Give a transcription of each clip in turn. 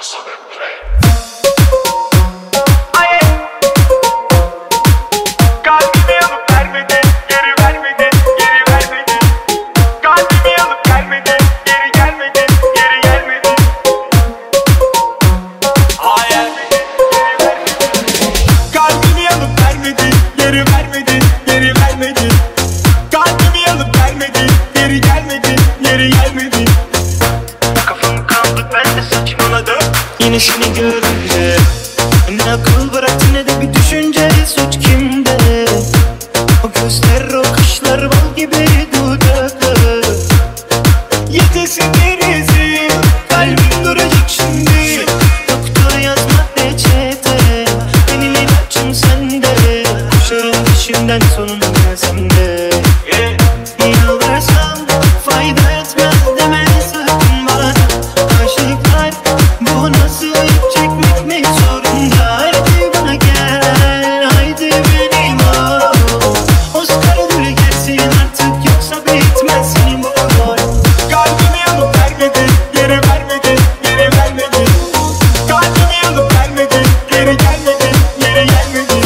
Yine seni görünce ne akıl bıraktı ne de bir düşünce. Suç kimde? O gözler, o kaşlar, bal gibi dudakları. Yetesin gerisi, kalbim duracak şimdi. Doktor yazma reçete, benim ilacım sende. Koşarım peşinden sonunda sende. Yalvarsam fayda etmez deme sakın bana. Aşıklar bu nasıl çekmek mi zorunda? Haydi bana gel, haydi benim ol. Oscar ödülü gelsin artık yoksa bitmez senin bu rol. Kalbimi alıp vermedin, geri vermedin, geri vermedin. Kalbimi alıp vermedin, geri gelmedin, geri gelmedin.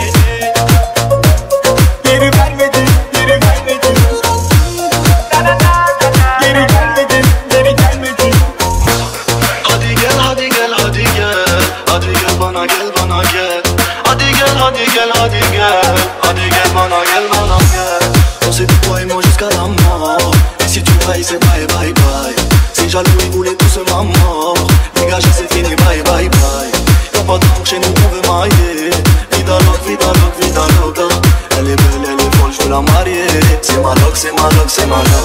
Geri vermedin, geri vermedin. Geri gelmedin, geri gelmedin. Hadi gel, hadi gel, hadi gel. Hadi gel bana, gel bana gel. Hadi gel, hadi gel, hadi gel. Hadi gel bana, gel bana gel. On s'est dit toi et moi jusqu'à la mort. Et si tu trahis c'est bye bye bye. Si jaloux il voulait tout se ma mort. Dégagez c'est fini bye bye bye. Y'a pas d'amour chez nous on veut mailler. Vida loca, vida loca, vida loca. Elle est belle, elle est folle, je veux la marier. C'est ma loc, c'est ma loc, c'est ma loc.